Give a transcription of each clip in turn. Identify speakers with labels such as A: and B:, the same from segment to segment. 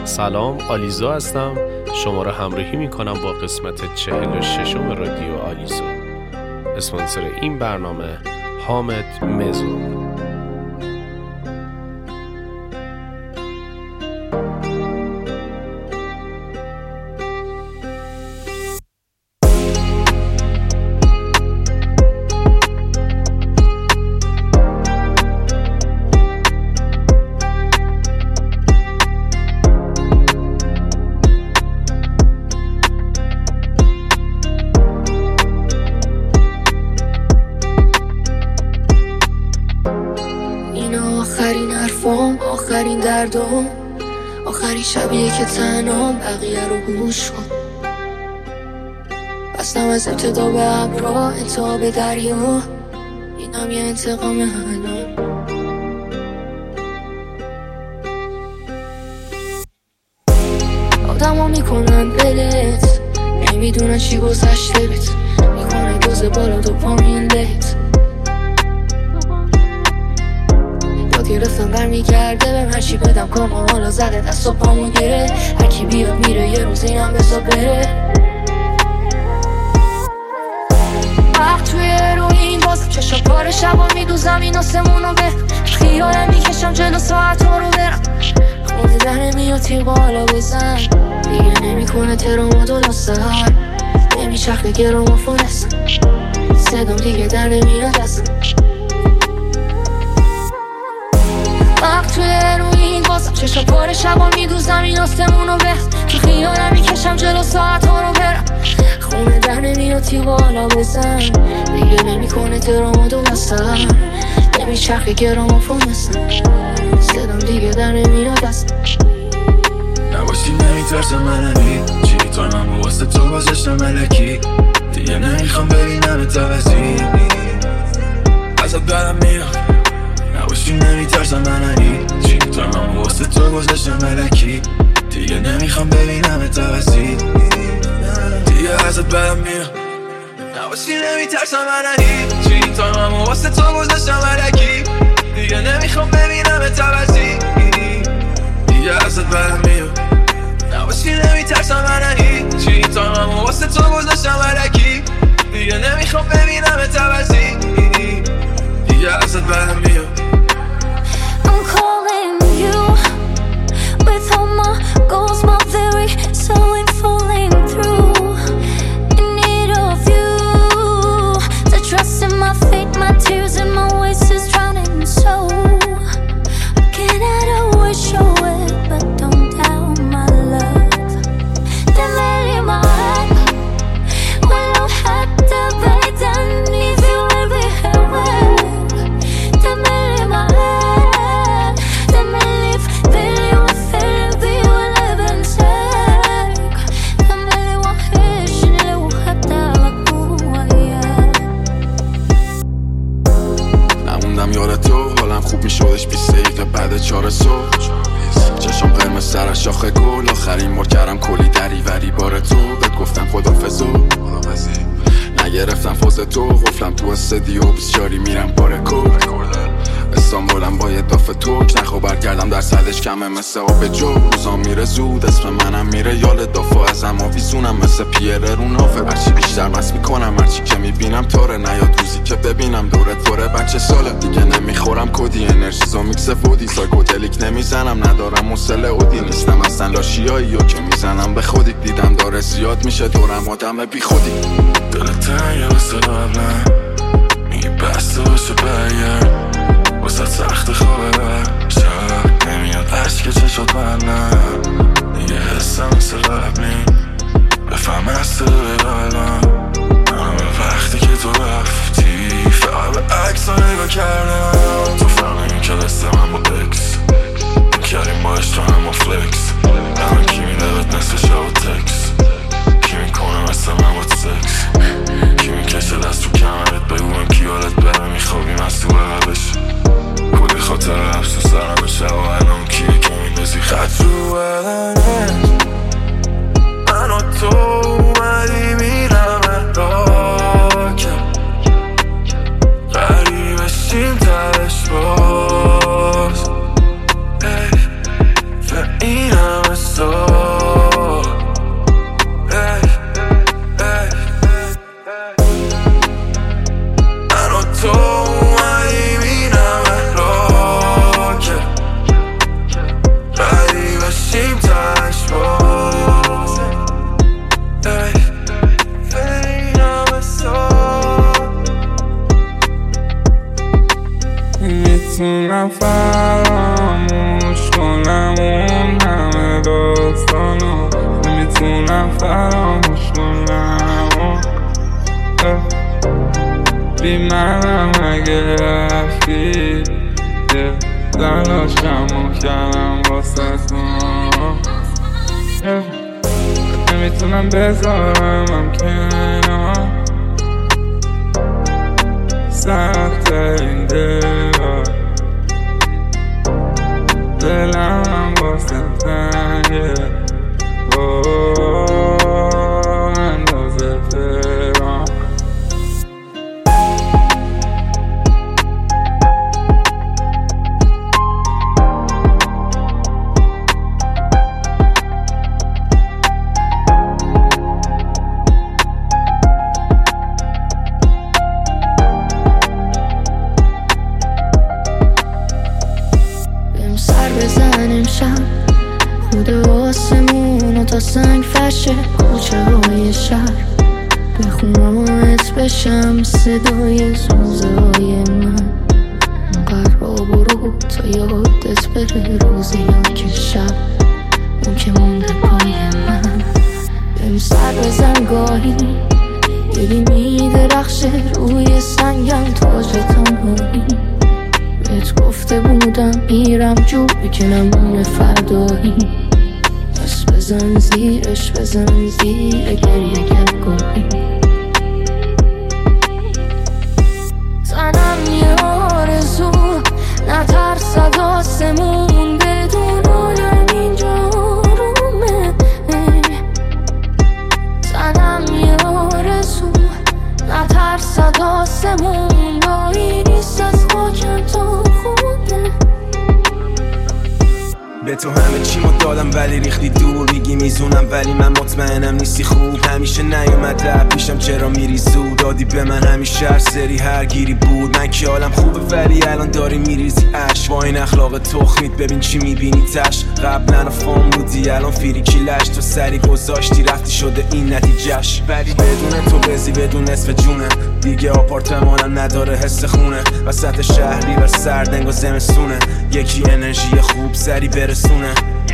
A: سلام، آلیزو هستم. شما را همراهی میکنم با قسمت 46 رادیو آلیزو. اسپانسر این برنامه حامد مزون.
B: آخرین حرفام، آخرین دردام، آخرین شبیه که تنهام، بقیه رو گوش کن. بستم از ابتدا به ابرا، انتها به دریا، اینم یه انتقام الان. آدم میکنن بلت، نمیدونن چی گذشته بت، میکنن دوز بالا دوپامین لت. گرفتم برمیگرده بهم هرچی بدم کامو حالا زده دست و پامو گره. هرکی بیاد میره یه روز اینم بسا بره. وقت توی روین بازم چشم پاره شبا میدوزم این آسمونو به خیالم میکشم جلو ساعت ها رو برم. خونه در نمیاد تیر بالا بزن دیگه نمیکنه تراماد و سهر نمیچرخه گرامافون هستم صدام دیگه در نمیاد دستم. وقت توی روین بازم چشم پاره شبا میدوزم این آسمونو به تو خیالم میکشم جلو ساعت ها رو برم. خونه در نمیاد تی بالا بزن دیگه نمیکنه تراماد و بستر نمیچرخه گرامافون هستم صدام دیگه در نمیاد دستم.
C: نباشی نمیترسم منمی چی تو من واسه تو گذاشتم ملکی دیگه نمیخوام ببینم اتوازی ازت برم میاد. نباشی نمیترسم منمی چی تو من واسه تو گذاشتم ملکی دیگه نمیخوام ببینم اتوازی دیگه ازت برم میاد. نباشی نمیترسم منمی چی تو من واسه تو گذاشتم ملکی دیگه نمیخوام ببینم اتوازی دیگه ازت برم میاد. نباشی نمیترسم منمی چی تو من واسه تو گذاشتم ملکی دیگه نمیخوام ببینم اتوازی دیگه ازت برم میاد.
D: I'm calling you with all my goals, my very soul ain't falling through. In need of you to trust in my fate, my tears and my ways is drowning. So again I don't wish you it, but don't doubt my love. Démêler ma rêve, ولو حتى بعيد عني في قلبي هواك. démêler ma rêve, démêler في بالي وثلبي ولا بنساك. démêler وحشني لو حتى بكون وياك.
C: نموندم یاد تو حالم خوب میشدش 20 دقیقه بعد 4 صبح چشم قرمز سر از شاخه گل آخرین مر کردم کلی دریوری بار تو بهت گفتم خدافظ و نگرفتم فاز تو قفلم تو استدیو 24 میرم بار کل استانبولم با یه داف توک نخوا برگردم در صدش کمه مثل آب جو روزا میره زود اسم منم میره یال دافا ازم آویزونم مثل پیره رو نافه هرچی بیشتر مست میکنم هرچی که میبینم تاره نیاد روزی که ببینم دورت پره بچه ساله دیگه نمیخورم کدی انرژیزا میکس فودی سایکودلیک نمیزنم ندارم مسئله اودی نیستم اصلا لاشیایی یا که میزنم به خودی دیدم داره زیاد میشه دورم آدم بی خودی دلت تنگه واسه قبلم میگی بسته باشه برگرد واسه سخت خوابه شب نمیاد عشق چشات منم دیگه حسم مثل قبلی بفهم از صدای قلبم همه وقتی که تو رفتی فقط به عکس ها نگاه کردم تو فهمیم که دسته من با اکس کردیم باش تو هم با فلکس الان کی میده بهت نصف شب و تکس کی میکنه مثل من با سکس کی میکشه دست تو کمرت بگویم کی حالت بره میخوابیم از تو بقبش کلی خاطر افسو سرم شب و الان کیه که میندازی خط رو بدنت من و تو اومدی میرم راکم غریبشیم تبش باز و این همه
E: نمیتونم فراموش کنم اون همه داستانو، نمیتونم فراموش کنم بی منم اگه رفتی تلاشمو کردم واسه تو، نمیتونم بذارم کنار سخت این دلم واسه تنگه اندازه تهران.
B: امشب خود آسمون تا سنگ فشه کوچه های شهر بخونم و حس بشم صدای سوزه های من قرار برو تا یادت بره روزی ها که شب اون که مونده پای من بهم سر بزن گاهی ببین میدرخشه روی سنگم تاج تنهایی بهت گفته بودم میرم جوری که نمونه فردایی بس بزن زیرش بزن زیر گریه گلگاهی زنم یه آرزو نترسد آسمون بدون آدم اینجا آرومه زنم یه آرزو نترسد آسمون دایی نیست از خاکم تا خونه
F: به تو همه چیمو دادم ولی ریختی دور میگی میزونم ولی من مطمئنم نیستی خوب همیشه نیومد رب پیشم چرا میری زود دادی به من همیشه هر سری هر گیری بود من که حالم خوبه ولی الان داری میریزی اش با این اخلاق تخمیت ببین چی میبینی تش قبلا فام بودی الان فریکی لش تو سری گذاشتی رفتی شده این نتیجهش ولی بدون تو بزی بدون نصف جونه دیگه آپارتمانم نداره حس خونه وسط شهری و سردنگ و زمستونه یکی انرژی خوب سری برسونه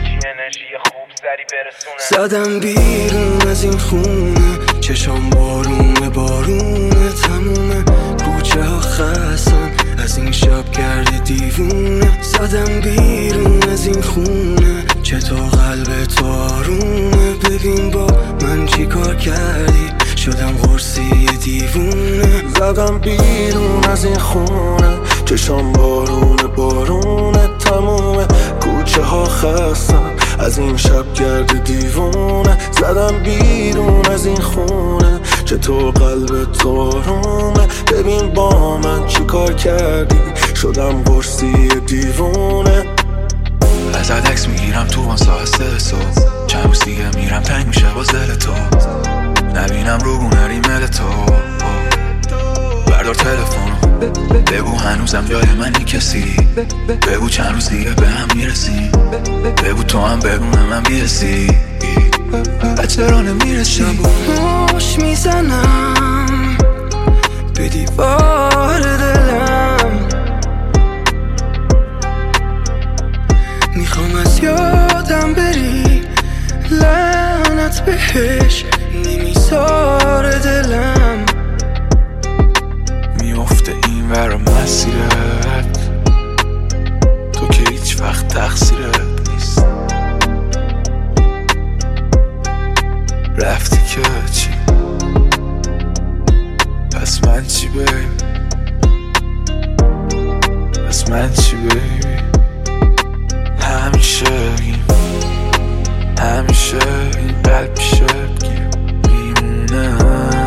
G: زدم بیرون از این خونه چشام بارونه بارونه تمومه کوچه ها خستن از این شب کرده دیوونه زدم بیرون از این خونه چطور قلب تو آرومه ببین با من چی کار کردی شدم قرصی دیوونه
H: زدم بیرون از این خونه چشام بارونه بارونه تمومه کوچه ها خستن از این شب گرد دیوونه زدم بیرون از این خونه چطور قلب تو آرومه ببین با من چی کار کردی شدم قرصی دیوونه
C: ازت عکس میگیرم تو وان ساعت 3 صبح چند روز دیگه میرم تنگ میشه باز دل تو نبینم رو گونه ریمل تو بردار تلفنو بگو هنوزم جای منی کسی بگو چند روز دیگه به هم میرسیم بگو تو هم بگونه من بیرسی چرا نمیرسی
G: موش میزنم به دیوار دلم میخوام از یادم بری لعنت بهش نمیذاره دلم
C: میفته این ور مسیرت تو که هیچ وقت تقصیرت نیست رفتی که چی پس من چی بیبی پس من چی بیبی همیشه این قلب پیشت میمونه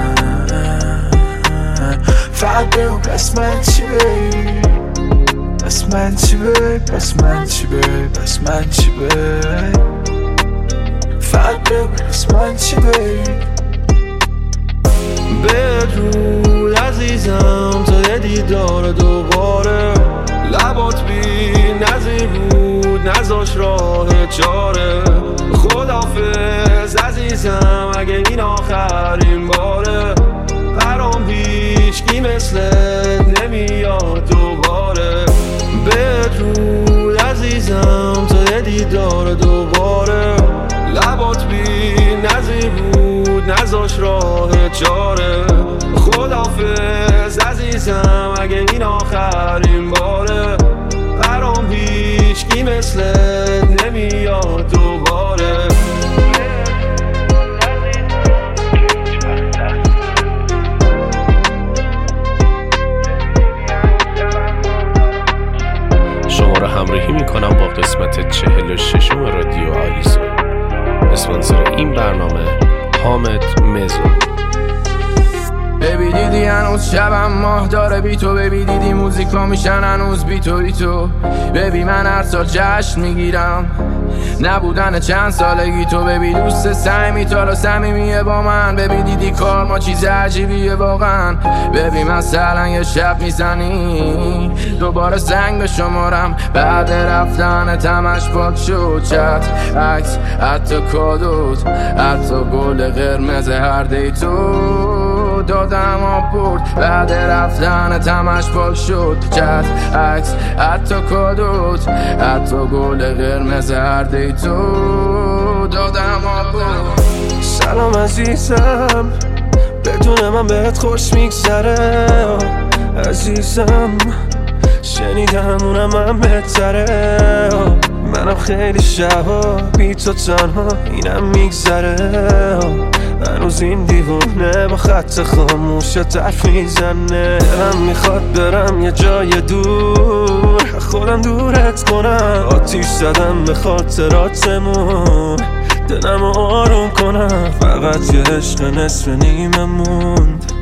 C: فقط بگو پس من چی بیبی پس من چی بیبی پس من چی بیبی پس من چی بیبی فقط بگو پس من چی بیبی
I: بدرود عزیزم تا یه دیدار دوباره لبات بی نظیر بود نذاش راه چاره خداحافظ عزیزم اگه این آخرین باره برام هیچکی مثلت نمیاد دوباره بدرود عزیزم تا یه دیدار دوباره. لبات بی نظیر بود نذاش راه چاره. خداحافظ عزیزم اگه این آخرین باره. برام هیچکی مثلت نمیاد دوباره.
A: شما را همراهی میکنم با قسمت 46 رادیو آلیسو. اسپانسر این برنامه حامد مزون.
J: ببی دیدی هنوز شبم ماه داره بی تو. ببی دیدی موزیکا میشن هنوز بی تو. ببی من هر سال جشن میگیرم نبودن چند سالگی تو. ببی دوست سعی تا صمیمیه با من. ببی دیدی کار ما چیز عجیبیه واقعا. ببی مثلا یه شب میزنی دوباره زنگ به شمارم بعد رفتن تمش پاک شد. چت عکس حتی کادوت حتی گل قرمز هر دی تو دادم آب برد بعد رفتن تمش پاک شد. چت عکس حتی کادوت حتی گل قرمز هر دی تو دادم آب برد.
I: سلام عزیزم بدون من بهت خوش میگذره. عزیزم شنیدم اونم من بهتره. منم خیلی شبا بی تو تنها اینم میگذره. هنوز این دیوونه با خط خاموشت حرف میزنه. دلم میخواد برم یه جای دور خودم دورت کنم. آتیش زدم به خاطراتمون دلم آروم کنم. فقط یه عشق نصف نیمه موند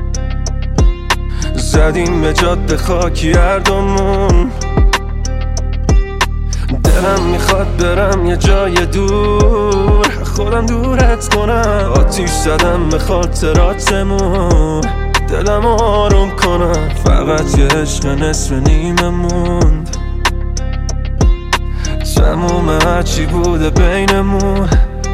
I: زدیم به جاده خاکی هر دومون. دلم میخواد برم یه جای دور خودم دورت کنم. آتیش زدم به خاطراتمون دلم آروم کنم. فقط یه عشق نصف نیمه موند تموم هرچی بوده بینمون.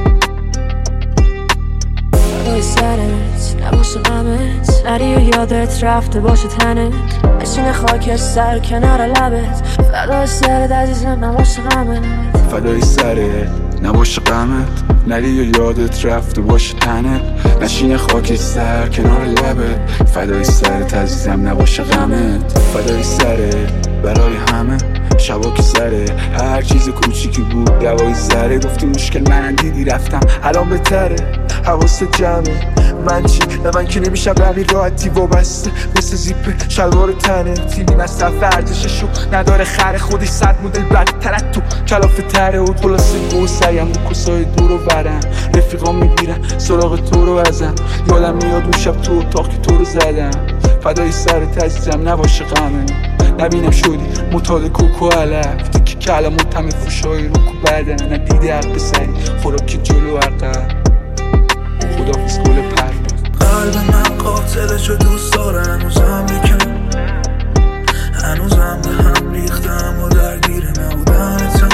B: فدای سرت نباشه غمت نری و یادت رفته باشه تنت. بشینه خاکستر کنار لبت. فدای سرت عزیزم نباشه غمت.
C: فدای سرت نباشه غمت نری و یادت رفته باشه تنت. نشینه خاکستر کنار لبت. فدای سرت عزیزم نباشه غمت. فدای سرت برای همه شبا که سره هر چیز کوچیکی بود دوای سره. گفتی مشکل من دیدی رفتم الان بهتره. حواست جمعه من چی؟ نه من که نمیشم روی راحتی وابسته مثل زیپ شلوار تنه. تیمی مصرف ارزششو نداره خره خودش 100 مدل بدتر از تو کلافه تره. و خلاصه گو سعیم رو کسای دور رو برم. رفیقام میگیرن سراغ تو رو ازم. یادم میاد اون شب تو اتاق که تو رو زدم. فدای سرت عزیزم نباشه غمه. نبینم شدی متاد کوکو علف تیکی کلمات همه فوشای رو کو بدن. ندیده حق سری خوراکی جلو عقب. خدافیز گل پرواز.
H: قلب من قاتلشو دوست داره هنوزم یکم. هنوزم به هم ریختم و درگیر نبودنتم.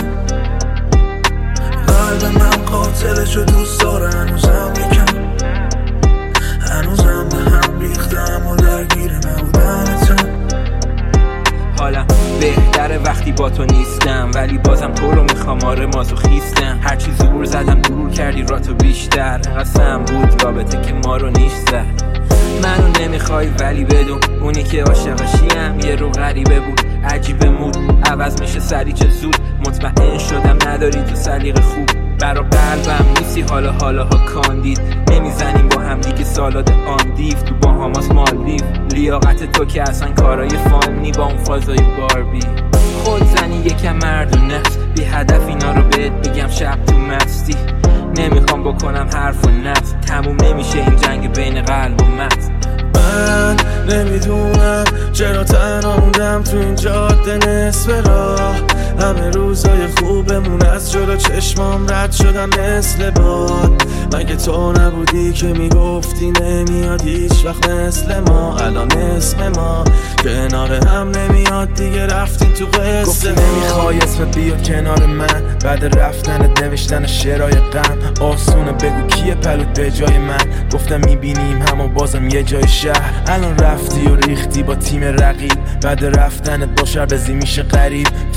H: قلب من قاتلشو دوست داره هنوزم یکم. هنوزم به هم ریختم و درگیر نبودنتم.
K: حالم بهتره وقتی با تو نیستم ولی بازم تو رو میخوام. آره مازوخیستم هرچی زور زدم دور کردی راتو بیشتر. قسم بود رابطه که ما رو نیش زد. منو نمیخوای ولی بدون اونی که عاشقشیم یه رو غریبه بود. عجیبه مود عوض میشه سری چه زود. مطمئن شدم نداری تو سلیقه خوب. برا قلبم نیستی حالا کاندید. نمیزنیم با هم دیگه سالاد آن دیف تو باهاماس مالدیو. لیاقت تو که اصلا کارای فانی با اون فازای باربی. خود زنی یکم مرد و نفس بی هدف اینا رو بهت بگم شب تو مستی. نمیخوام بکنم حرف و نفس. تموم نمیشه این جنگ بین قلب و مغز.
H: من نمیدونم چرا تنها موندم تو این جاده نصف راه. همه روزای خوبمون از جلو چشمام رد شدم مثل باد. مگه تو نبودی که میگفتی نمیاد هیچ وقت مثل ما. الان اسم ما کنار هم نمیاد دیگه رفتین تو قصه.
F: گفتی نمیخوای اسمت بیاد کنار من. بعد رفتنت نوشتن شعرهای غم. آسونه بگو کیه پلوت به جای من. گفتم میبینیم همو بازم یه جای شهر. الان رفتی و ریختی با تیم رقیب. بعد رفتنت با شربزی میشه غریب. فقط میخوام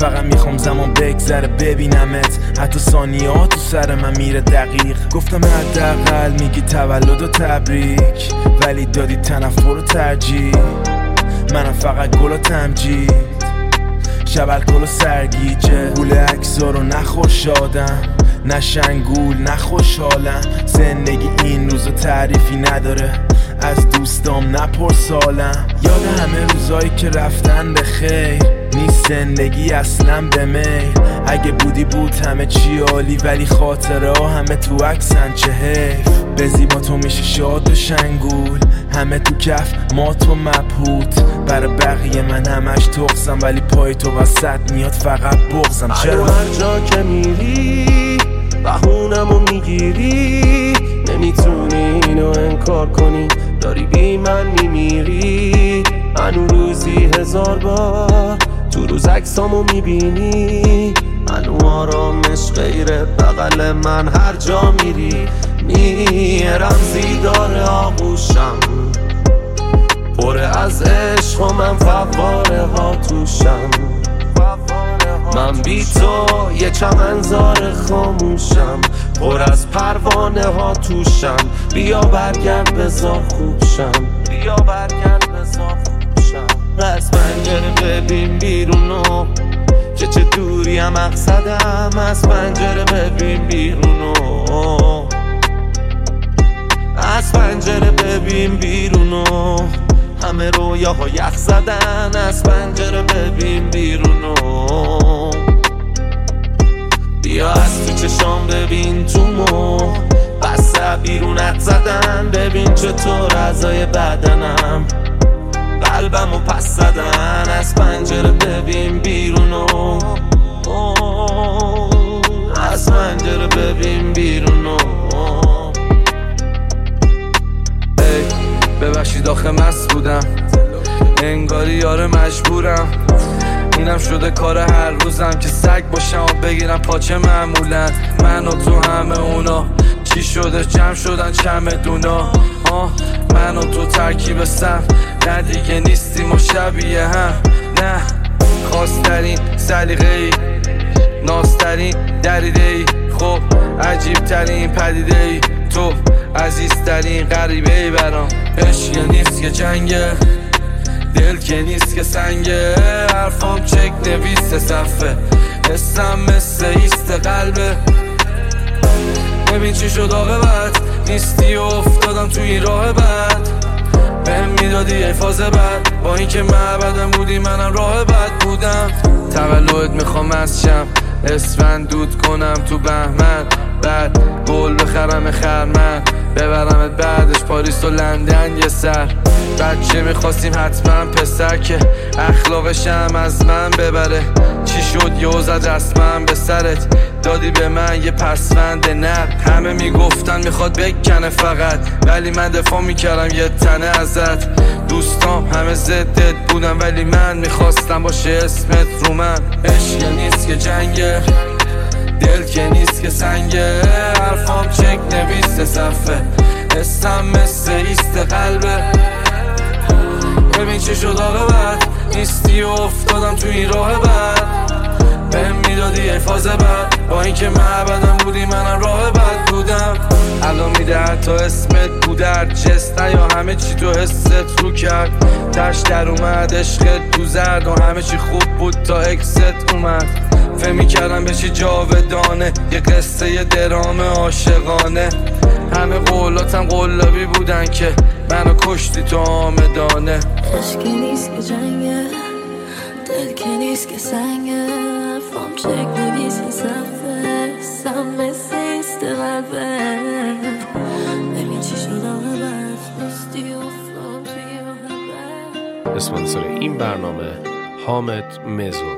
F: میخوام زمان بگذره ببینمت، حتی ثانیه ها تو سر من میره دقیق. گفتم حداقل میگی تولد و تبریک، ولی دادی تنفر و ترجیح. منم فقط گل و تمجید، شب الکل و سرگیجه. گول اکسا رو نخور شادم، نه شنگول نه خوشحالم. زندگی این روزو تعریفی نداره، از دوستام نپرسالم. یاد همه روزایی که رفتن به خیر، نیست زندگی اصلا به میل. اگه بودی بود همه چی عالی، ولی خاطره ها همه تو عکسن، چه حیف. به زیبا تو میشه شاد و شنگول، همه تو کف ما تو مبهوت. برای بقیه من همش تقصم، ولی پای تو وسط میاد فقط بغضم. چرا
I: هر جا که میری بهونمو میگیری، نمیتونی اینو انکار کنی، داری بی من میمیری. منو روزی 1000 بار تو روز عکسامو میبینی، منو آرامش غیر بغل من هر جا میری. میرم زیدار آغوشم پر از عشق و من فواره ها توشم. من بی تو یه چمنزار خاموشم، پر از پروانه ها توشم. بیا برگرد بذار خوب شم، بیا برگرد بذار خوب شم. از پنجره ببین بیرونو، چه دوری هم مقصدم. از پنجره ببین بیرونو، از پنجره ببین بیرونو. همه رویاها یخ زدن، از پنجره ببین بیرونو. بیا از تو چشام ببین تو مو، بسته بیرونت زدن. ببین چطور اعضای بدنم قلبمو پس زدن. از پنجره ببین بیرونو، از پنجره ببین بیرونو. ببخشید آخه مست بودم، انگاری یار مجبورم. اینم شده کار هر روزم که سگ باشم و بگیرم پاچه معمولن. من و تو همه اونا چی شده جمع شدن چمدونا. من و تو ترکیب سم، نه دیگه نیستیم و شبیه هم. نه خواسترین سلیقه ای، نازترین دریده ای. خب عجیب ترین پدیده ای، تو عزیزترین غریبه ای برام. عشق نیست که جنگه، دل که نیست که سنگه. حرفام چک نویس صفه، حسم مثل ایست قلبه. ببین چی شد عاقبت، نیستی و افتادم تو این راه بد. بهم میدادی ای فاز بد، با اینکه معبدم بودی منم راه بد بودم. تولد میخوام از شم، اسفند دود کنم تو بهمن. بعد گل بخرم خرمن، ببرمت بعدش پاریس و لندن یه سر. بچه میخواستیم حتما پسر که اخلاقشم از من ببره. چی شد یه زد رسمم به سرت، دادی به من یه پسوند نر. همه میگفتن میخواد بکنه فقط، ولی من دفاع میکردم یه تنه ازت. دوستام همه ضدت بودن، ولی من میخواستم باشه اسمت رو من. عشق نیست که جنگه، دل که نیست که سنگه. حرفام چک نویس صفه، حسم مثل ایست قلبه. ببین چه شد عاقبت، نیستی و افتادم تو این راه بد. بهم میدادی ای فاز بد، با اینکه معبدم بودی منم راه بد بودم. الان میده حتی اسمت بودر جست، یا همه چی تو حست رو کرد. تش در اومد عشقت تو زرد، و همه چی خوب بود تا اکست اومد. فهمی کردم بشی جاودانه، یه قصه یه درام عاشقانه. همه قولاتم قلابی بودن که منو کشتی تو آمدانه.
D: عشق نیست که جنگه، دل که نیست که سنگه. فام چک نویس صفه، سم مثل ایست قلبه. ببین چی شد عاقبت، نیستی و افتادم توی راه بد.
A: اسپانسر این برنامه حامد مزو.